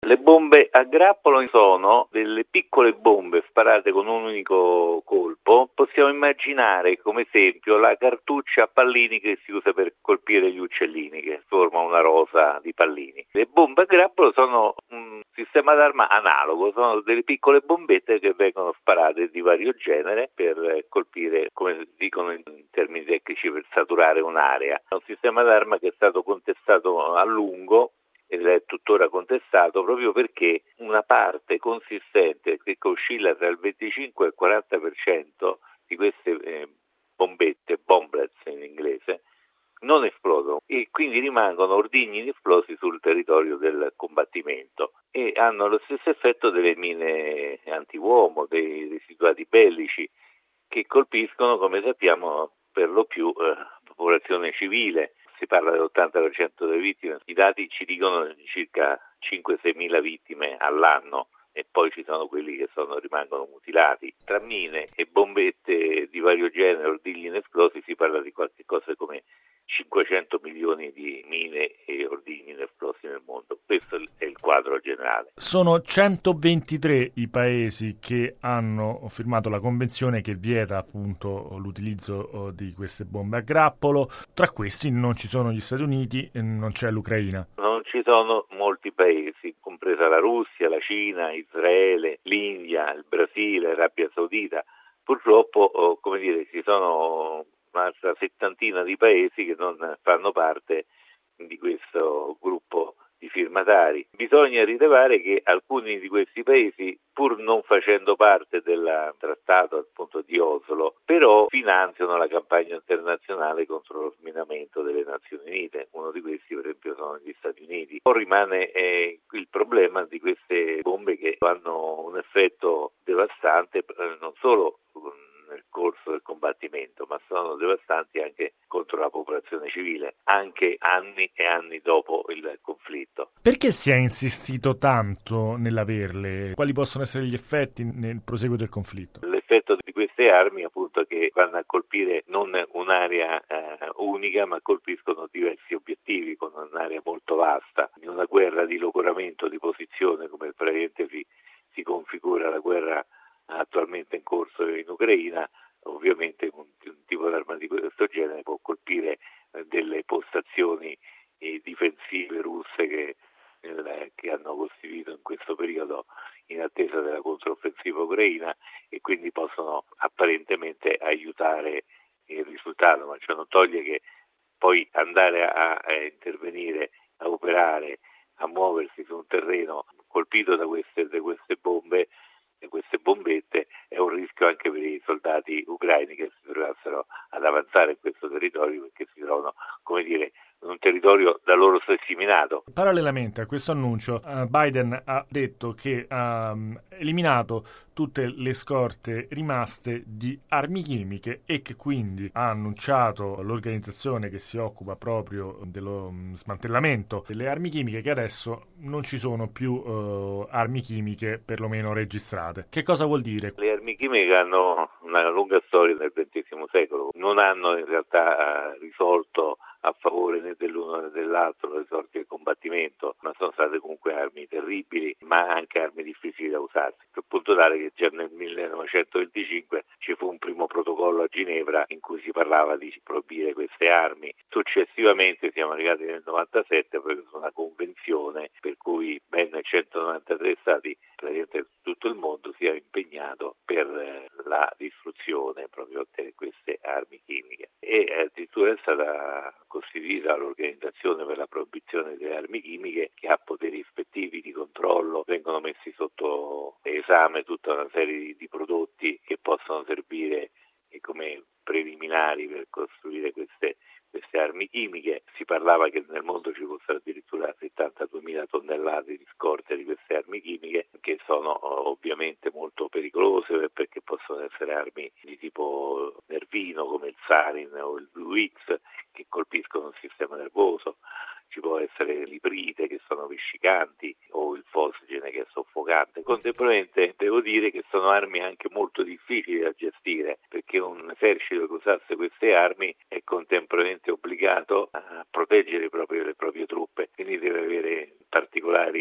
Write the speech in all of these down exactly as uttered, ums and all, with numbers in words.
Le bombe a grappolo sono delle piccole bombe sparate con un unico colpo. Possiamo immaginare come esempio la cartuccia a pallini che si usa per colpire gli uccellini, che forma una rosa di pallini. Le bombe a grappolo sono un sistema d'arma analogo, sono delle piccole bombette che vengono sparate di vario genere per colpire, come dicono in termini tecnici, per saturare un'area. È un sistema d'arma che è stato contestato a lungo ed è tuttora contestato proprio perché una parte consistente che oscilla tra il venticinque e il quaranta per cento di queste eh, bombette, bomblets in inglese, non esplodono e quindi rimangono ordigni inesplosi sul territorio del combattimento e hanno lo stesso effetto delle mine antiuomo, dei residuati bellici che colpiscono, come sappiamo, per lo più eh, popolazione civile. Si parla dell'ottanta per cento delle vittime, i dati ci dicono circa cinque sei mila vittime all'anno e poi ci sono quelli che sono, rimangono mutilati. Tra mine e bombette di vario genere, ordigni inesplosi, si parla di qualche cosa come cinquecento milioni di mine e ordigni inesplosi nel mondo. Questo è il quadro generale. Sono centoventitré i paesi che hanno firmato la convenzione che vieta appunto l'utilizzo di queste bombe a grappolo. Tra questi non ci sono gli Stati Uniti e non c'è l'Ucraina. Non ci sono molti paesi, compresa la Russia, la Cina, Israele, l'India, il Brasile, l'Arabia Saudita. Purtroppo, come dire, ci sono un'altra settantina di paesi che non fanno parte di questo gruppo di firmatari. Bisogna rilevare che alcuni di questi paesi, pur non facendo parte del trattato appunto di Oslo, però finanziano la campagna internazionale contro lo sminamento delle Nazioni Unite. Uno di questi, per esempio, sono gli Stati Uniti. Poi rimane eh, il problema di queste bombe che hanno un effetto devastante eh, non solo nel corso del combattimento, ma sono devastanti anche contro la popolazione civile, anche anni e anni dopo il conflitto. Perché si è insistito tanto nell'averle? Quali possono essere gli effetti nel proseguo del conflitto? L'effetto di queste armi, appunto, che vanno a colpire non un'area eh, unica, ma colpiscono diversi obiettivi con un'area molto vasta. In una guerra di logoramento di posizione, come praticamente si, si configura la guerra attualmente in corso in Ucraina, ovviamente un, un tipo d'arma di questo genere può colpire eh, delle postazioni eh, difensive russe che, eh, che hanno costituito in questo periodo in attesa della controffensiva ucraina e quindi possono apparentemente aiutare il risultato, ma ciò non toglie che poi andare a, a intervenire, a operare, a muoversi su un terreno colpito da queste, da queste bombe, queste bombette, è un rischio anche per i soldati ucraini che si trovassero ad avanzare in questo territorio, perché si trovano, come dire, in un territorio da loro stesso minato. Parallelamente a questo annuncio, uh, Biden ha detto che ha um, eliminato tutte le scorte rimaste di armi chimiche e che quindi ha annunciato l'organizzazione che si occupa proprio dello um, smantellamento delle armi chimiche che adesso non ci sono più uh, armi chimiche perlomeno registrate. Che cosa vuol dire? Le armi chimiche hanno una lunga storia nel ventesimo secolo, non hanno in realtà uh, risolto a favore né dell'uno né dell'altro le sorti del combattimento, ma sono state comunque armi terribili, ma anche armi difficili da usarsi, al punto tale che già nel millenovecentoventicinque ci fu un primo protocollo a Ginevra in cui si parlava di proibire queste armi. Successivamente siamo arrivati nel novantasette per una convenzione per cui ben centonovantatré stati, praticamente tutto il mondo, si è impegnato per la distruzione proprio di queste armi chimiche e addirittura è stata costituita l'Organizzazione per la proibizione delle armi chimiche, che ha poteri ispettivi di controllo, vengono messi sotto esame tutta una serie di, di prodotti che possono servire come preliminari per costruire queste, queste armi chimiche. Si parlava che nel mondo ci fossero addirittura settantaduemila tonnellate di scorte di queste armi chimiche, che sono ovviamente molto pericolose perché possono essere armi di tipo nervino come il sarin o il Blue X, che colpiscono il sistema nervoso. Ci può essere l'iprite, che sono vescicanti, o il fosgene, che è soffocante. Contemporaneamente devo dire che sono armi anche molto difficili da gestire, perché un esercito che usasse queste armi è contemporaneamente obbligato a proteggere proprio le proprie truppe, quindi deve avere particolari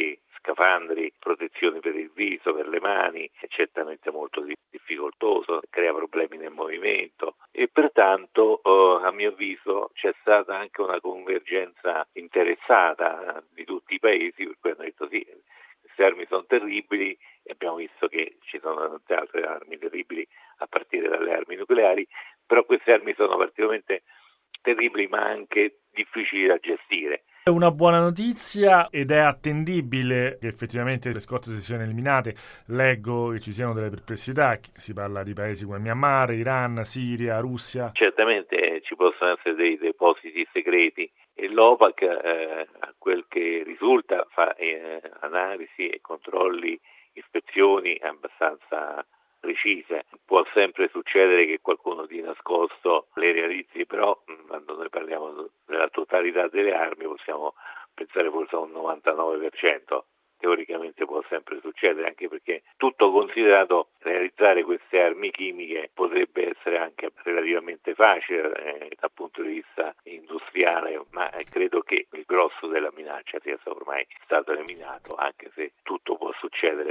scafandri, protezioni per il viso, per le mani, è certamente molto difficoltoso, crea problemi nel movimento e pertanto eh, a mio avviso c'è stata anche una convergenza interessata di tutti i paesi, per cui hanno detto sì, queste armi sono terribili e abbiamo visto che ci sono tante altre armi terribili a partire dalle armi nucleari, però queste armi sono particolarmente terribili ma anche difficili da gestire. È una buona notizia ed è attendibile che effettivamente le scorse si siano eliminate. Leggo che ci siano delle perplessità, si parla di paesi come Myanmar, Iran, Siria, Russia. Certamente ci possono essere dei depositi segreti e l'OPAC, eh, a quel che risulta, fa eh, analisi e controlli, ispezioni abbastanza precise. Può sempre succedere che qualcuno di nascosto le realizzi, però quando noi parliamo della totalità delle armi possiamo pensare forse a un novantanove per cento. Teoricamente può sempre succedere, anche perché tutto considerato realizzare queste armi chimiche potrebbe essere anche relativamente facile eh, dal punto di vista industriale, ma credo che il grosso della minaccia sia ormai stato eliminato, anche se tutto può succedere.